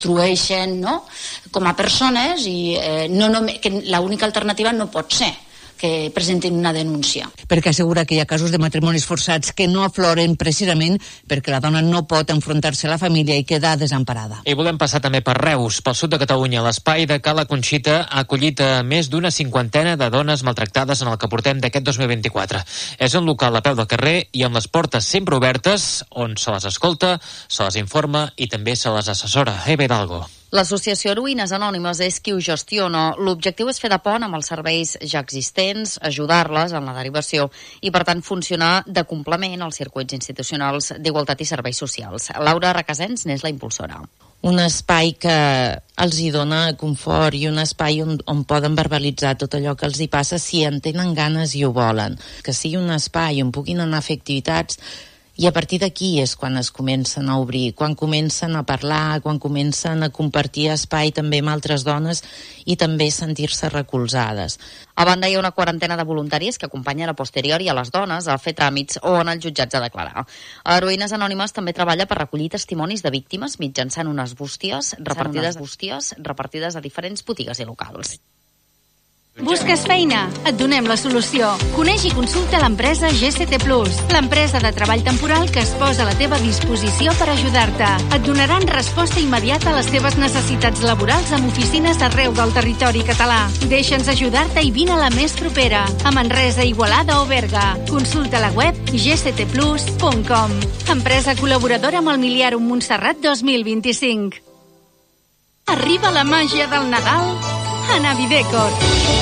Trueixen, no?, com a persones i que l'única alternativa no pot ser que presentin una denúncia. Perquè assegura que hi ha casos de matrimonis forçats que no afloren precisament perquè la dona no pot enfrontar-se a la família i queda desemparada. I volem passar també per Reus, pel sud de Catalunya. L'espai de Cala Conxita ha acollit a més d'una 50 de dones maltractades en el que portem d'aquest 2024. És un local a peu del carrer i amb les portes sempre obertes, on se les escolta, se les informa i també se les assessora. Eva Hidalgo. L'Associació Heroïnes Anònimes és qui ho gestiona. L'objectiu és fer de pont amb els serveis ja existents, ajudar-les en la derivació i, per tant, funcionar de complement als circuits institucionals d'Igualtat i Serveis Socials. Laura Requesens n'és la impulsora. Un espai que els hi dona confort i un espai on poden verbalitzar tot allò que els hi passa si en tenen ganes i ho volen. Que sigui un espai on puguin anar a fer activitats. I a partir d'aquí és quan es comencen a obrir, quan comencen a parlar, quan comencen a compartir espai també amb altres dones i també sentir-se recolzades. A banda, hi ha una quarantena de voluntaris que acompanyen a posteriori a les dones a fer tràmits o en els jutjats a declarar. Heroïnes Anònimes també treballa per recollir testimonis de víctimes mitjançant unes bústies repartides a diferents botigues i locals. Busques feina? Et donem la solució. Coneix i consulta l'empresa GCT Plus, l'empresa de treball temporal que es posa a la teva disposició per ajudar-te. Et donaran resposta immediata a les teves necessitats laborals amb oficines arreu del territori català. Deixa'ns ajudar-te i vine a la més propera, a Manresa, Igualada o Berga. Consulta la web gctplus.com. Empresa col·laboradora amb el Miliàrum Montserrat 2025. Arriba la màgia del Nadal a Navidecor.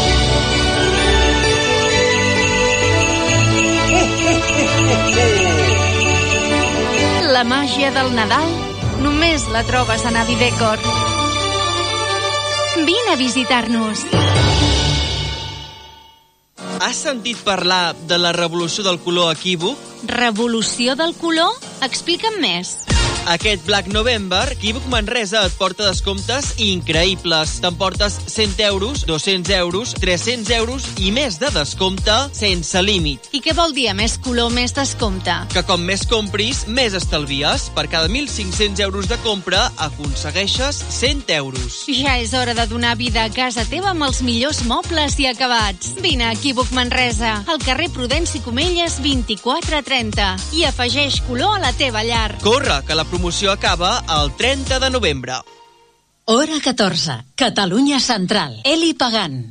La màgia del Nadal només la trobes a Navidecor. Vine a visitar-nos. Has sentit parlar de la revolució del color equívoc? Revolució del color? Explica'm més. Aquest Black November, Equívoc Manresa et porta descomptes increïbles. T'emportes 100 euros, 200 euros, 300 euros i més de descompte sense límit. I què vol dir més color, més descompte? Que com més compris, més estalvies. Per cada 1.500 euros de compra, aconsegueixes 100 euros. Ja és hora de donar vida a casa teva amb els millors mobles i acabats. Vine a Equívoc Manresa, al carrer Prudenci Comelles 2430 i afegeix color a la teva llar. Corre, que la promoció acaba el 30 de novembre. Hora 14. Catalunya Central. Eli Pagant.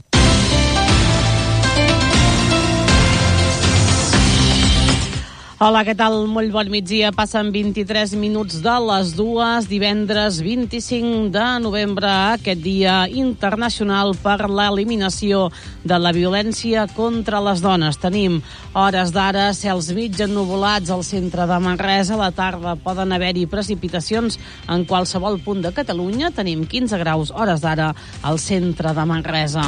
Hola, què tal? Molt bon migdia. Passen 23 minuts de les 2, divendres 25 de novembre, aquest dia internacional per l'eliminació de la violència contra les dones. Tenim hores d'ara cels mig ennuvolats al centre de Manresa. A la tarda poden haver-hi precipitacions en qualsevol punt de Catalunya. Tenim 15 graus hores d'ara al centre de Manresa.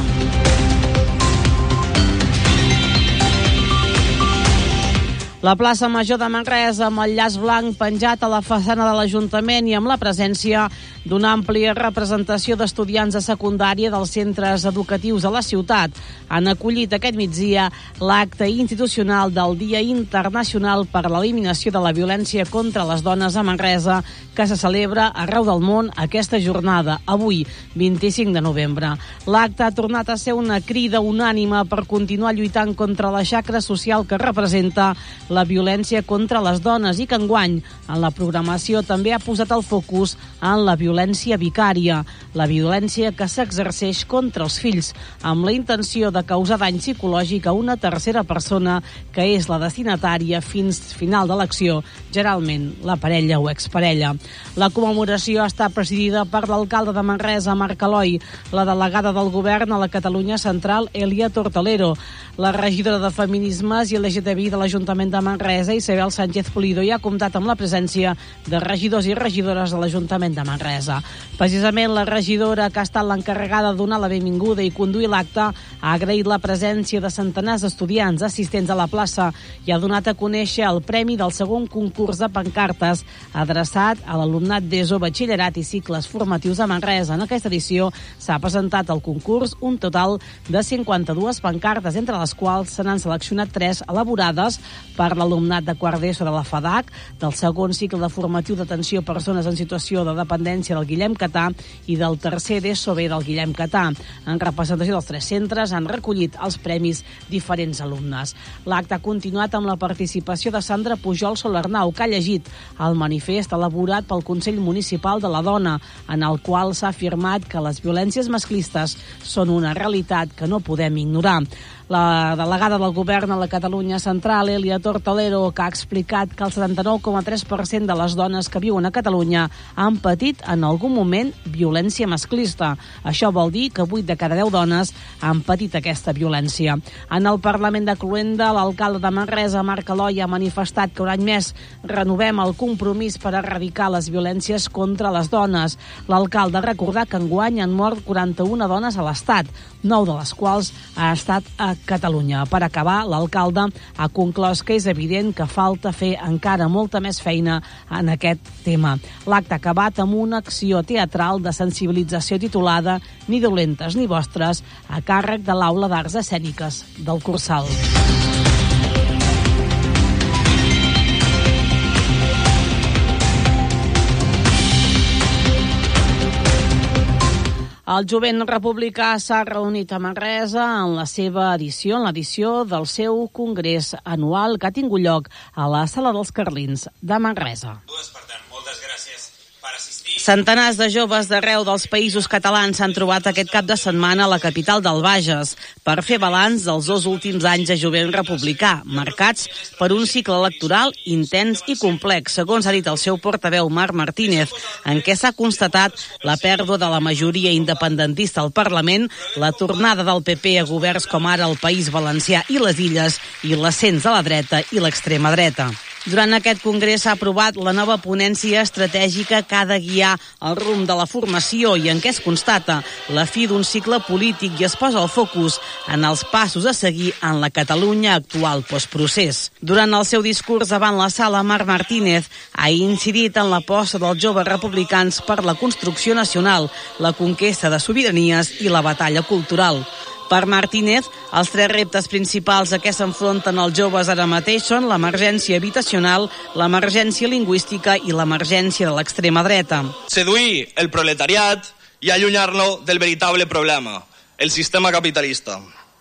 La plaça Major de Manresa, amb el llaç blanc penjat a la façana de l'Ajuntament i amb la presència d'una àmplia representació d'estudiants de secundària dels centres educatius de la ciutat, han acollit aquest migdia l'acte institucional del Dia Internacional per l'Eliminació de la Violència contra les Dones a Manresa, que se celebra arreu del món aquesta jornada, avui, 25 de novembre. L'acte ha tornat a ser una crida unànime per continuar lluitant contra la xacra social que representa la violència contra les dones i que enguany en la programació també ha posat el focus en la violència vicària, la violència que s'exerceix contra els fills, amb la intenció de causar dany psicològic a una tercera persona que és la destinatària fins final de l'acció, generalment la parella o exparella. La commemoració està presidida per l'alcalde de Manresa, Marc Eloi, la delegada del govern a la Catalunya Central, Elia Tortolero, la regidora de Feminismes i LGTBI de l'Ajuntament de Manresa, Isabel Sánchez Pulido, i ha comptat amb la presència de regidors i regidores de l'Ajuntament de Manresa. Precisament la regidora, que ha estat l'encarregada de donar la benvinguda i conduir l'acte, ha agraït la presència de centenars d'estudiants assistents a la plaça i ha donat a conèixer el premi del segon concurs de pancartes adreçat a l'alumnat d'ESO, batxillerat i cicles formatius de Manresa. En aquesta edició s'ha presentat al concurs un total de 52 pancartes, entre les quals se n'han seleccionat 3 elaborades per per l'alumnat de quart d'ESO de la FADAC, del segon cicle de formatiu d'atenció a persones en situació de dependència del Guillem Catà i del tercer d'ESO B del Guillem Catà. En representació dels 3 centres han recollit els premis diferents alumnes. L'acte ha continuat amb la participació de Sandra Pujol Solarnau, que ha llegit el manifest elaborat pel Consell Municipal de la Dona, en el qual s'ha afirmat que les violències masclistes són una realitat que no podem ignorar. La delegada del govern a la Catalunya Central, Elia Tortolero, que ha explicat que el 79,3% de les dones que viuen a Catalunya han patit en algun moment violència masclista. Això vol dir que 8 de cada 10 dones han patit aquesta violència. En el Parlament de Cloenda, l'alcalde de Manresa, Marc Aloi, ha manifestat que un any més renovem el compromís per erradicar les violències contra les dones. L'alcalde ha recordat que enguany han mort 41 dones a l'Estat, 9 de les quals ha estat a Catalunya. Per acabar, l'alcalde ha conclòs que és evident que falta fer encara molta més feina en aquest tema. L'acte ha acabat amb una acció teatral de sensibilització titulada Ni dolentes ni vostres, a càrrec de l'Aula d'Arts Escèniques del Cursal. El jovent republicà s'ha reunit a Manresa en l'edició del seu congrés anual que ha tingut lloc a la Sala dels Carlins de Manresa. Per tant, moltes gràcies per assistir. Centenars de joves d'arreu dels països catalans s'han trobat aquest cap de setmana a la capital del Bages per fer balanç dels 2 últims anys de jovent republicà, marcats per un cicle electoral intens i complex, segons ha dit el seu portaveu Marc Martínez, en què s'ha constatat la pèrdua de la majoria independentista al Parlament, la tornada del PP a governs com ara el País Valencià i les Illes i l'ascens de la dreta i l'extrema dreta. Durant aquest congrés s'ha aprovat la nova ponència estratègica que ha de guiar el rumb de la formació i en què es constata la fi d'un cicle polític i es posa el focus en els passos a seguir en la Catalunya actual postprocés. Durant el seu discurs davant la sala, Marc Martínez ha incidit en l'aposta dels joves republicans per la construcció nacional, la conquesta de sobiranies i la batalla cultural. Per Martínez, els 3 reptes principals a què s'enfronten els joves ara mateix són l'emergència habitacional, l'emergència lingüística i l'emergència de l'extrema dreta. Seduir el proletariat i allunyar-lo del veritable problema, el sistema capitalista.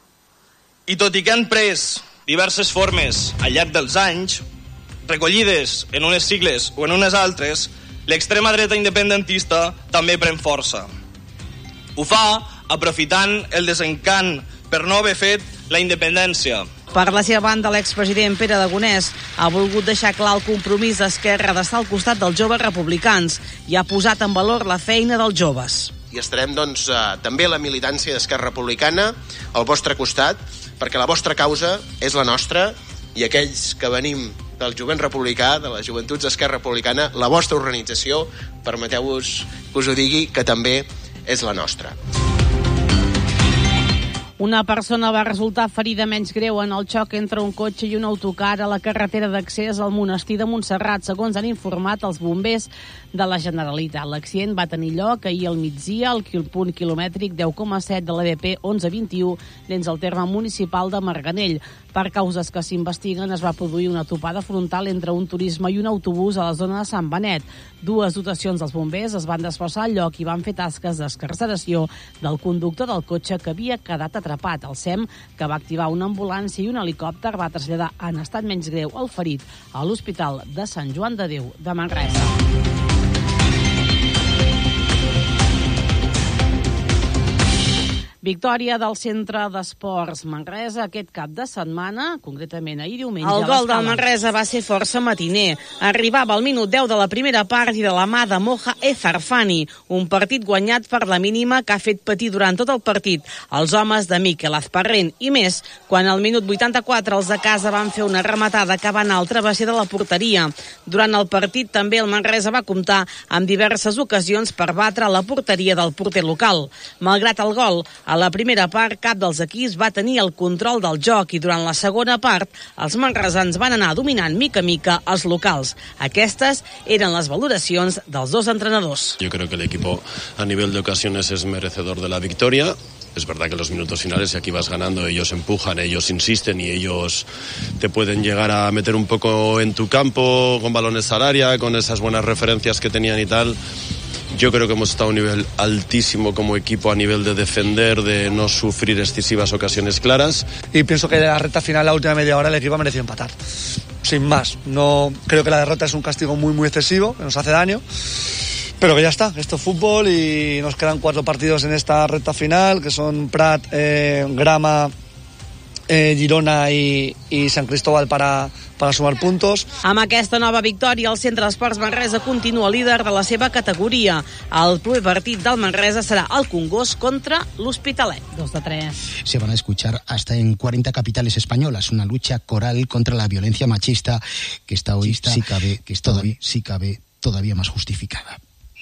I tot i que han pres diverses formes al llarg dels anys, recollides en unes sigles o en unes altres, l'extrema dreta independentista també pren força. Ho fa aprofitant el desencant per no haver fet la independència. Per la seva banda, l'expresident Pere Aragonès ha volgut deixar clar el compromís d'Esquerra d'estar al costat dels joves republicans i ha posat en valor la feina dels joves. I estarem, també la militància d'Esquerra Republicana al vostre costat, perquè la vostra causa és la nostra i aquells que venim del jovent republicà, de les joventuts d'Esquerra Republicana, la vostra organització, permeteu-vos que us ho digui, que també és la nostra. Una persona va resultar ferida menys greu en el xoc entre un cotxe i un autocar a la carretera d'accés al monestir de Montserrat, segons han informat els bombers de la Generalitat. L'accident va tenir lloc ahir al migdia al punt quilomètric 10,7 de l'EDP 1121 dins el terme municipal de Marganell. Per causes que s'investiguen, es va produir una topada frontal entre un turisme i un autobús a la zona de Sant Benet. 2 dotacions dels bombers es van desplaçar al lloc i van fer tasques d'excarceració del conductor del cotxe que havia quedat atrapat. El SEM, que va activar una ambulància i un helicòpter, va traslladar en estat menys greu el ferit a l'Hospital de Sant Joan de Déu de Manresa. Victòria del Centre d'Esports Manresa aquest cap de setmana, concretament ahir diumenge. El gol del Manresa va ser força matiner. Arribava al minut 10 de la primera part i de la mà de Moja Ezarfani, un partit guanyat per la mínima que ha fet patir durant tot el partit els homes de Miquel Azparrent. I més, quan al minut 84 els de casa van fer una rematada que va anar al travesser de la porteria. Durant el partit també el Manresa va comptar amb diverses ocasions per batre la porteria del porter local. Malgrat el gol, a la primera part, cap dels equips va tenir el control del joc i durant la segona part, els manresans van anar dominant mica a mica els locals. Aquestes eren les valoracions dels 2 entrenadors. Yo creo que el equipo a nivel de ocasiones es merecedor de la victoria. Es verdad que en los minutos finales, si aquí vas ganando, ellos empujan, ellos insisten y ellos te pueden llegar a meter un poco en tu campo con balones al área, con esas buenas referencias que tenían y tal. Yo creo que hemos estado a un nivel altísimo como equipo a nivel de defender, de no sufrir excesivas ocasiones claras. Y pienso que de la recta final, la última media hora, el equipo ha merecido empatar. Sin más, no creo que la derrota es un castigo muy excesivo, que nos hace daño. Pero que ya está, esto es fútbol y nos quedan 4 partidos en esta recta final, que son Prat, Grama, Girona i Sant Cristóbal para sumar puntos. Amb aquesta nova victòria, el Centre d'Esports Manresa continua líder de la seva categoria. El proper partit del Manresa serà el Congost contra l'Hospitalet. 2-3. Se van a escuchar hasta en 40 capitales españolas, una lucha coral contra la violencia machista que está hoy, si cabe, todavía más justificada.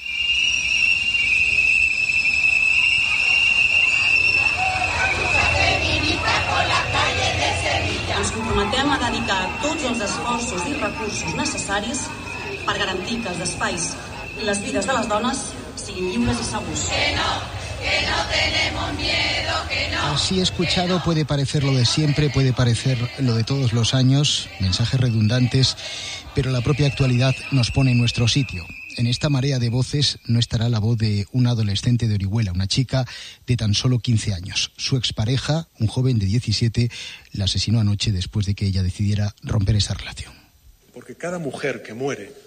Ens comprometem a dedicar tots els esforços i recursos necessaris per garantir que els espais i les vides de les dones siguin lliures i segurs. Que no tenemos miedo, que no. Así escuchado puede parecer lo de siempre, puede parecer lo de todos los años, mensajes redundantes, pero la propia actualidad nos pone en nuestro sitio. En esta marea de voces no estará la voz de una adolescente de Orihuela, una chica de tan solo 15 años. Su expareja, un joven de 17, la asesinó anoche después de que ella decidiera romper esa relación. Porque cada mujer que muere